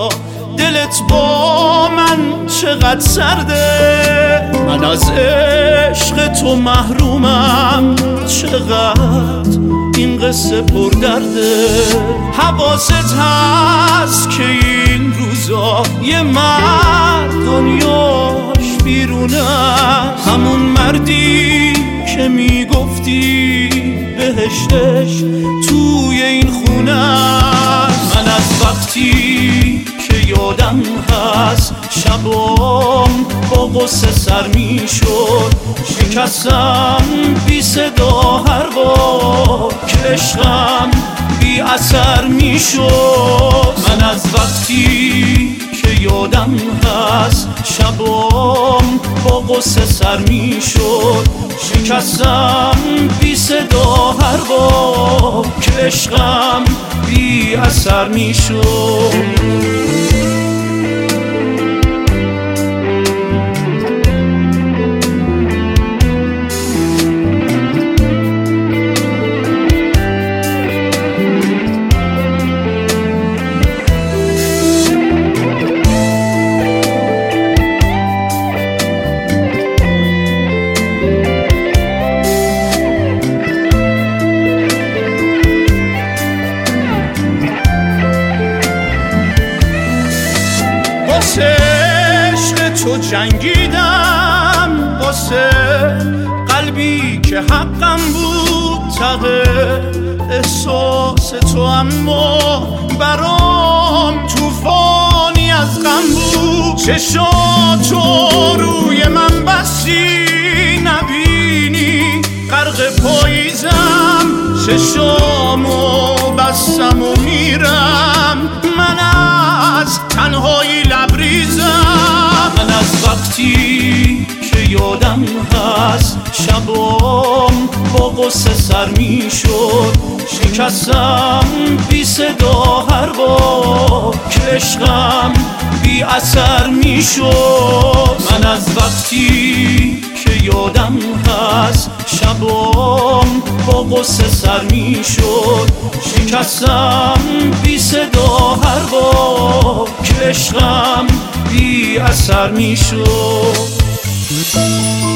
روزا دلت با من چقدر سرده، من از عشق تو محرومم چقدر این قصه پر درده. حواست هست که این روزا یه مرد دنیاش بیرونه، همون مردی که میگفتی بهشتش توی این خونه. من از وقتی که یادم هست شبام با غصه سر میشد، شکستم بی صدا هر بار که عشقم بی اثر میشد. من از وقتی که یادم هست شبام با غصه سر میشد، شکستم بی صدا هر بار که عشقم بی اثر میشد. واسه عشق تو جنگیدم، واسه قلبی که حقم بود ته احساس تو، اما برام توفانی از غم بود. چشاتو روی من بستی نبینی غرق پاییزم، چشامو بستم و میرم من از تنهایی لبریزم. من از وقتی که یادم هست شبام با غصه سر میشد، شکستم بی صدا هر بار که عشقم بی اثر میشد. من از وقتی که یادم هست شبام با غصه سر میشد، شکستم بی صدا هر بار که عشقم بی اثر میشد.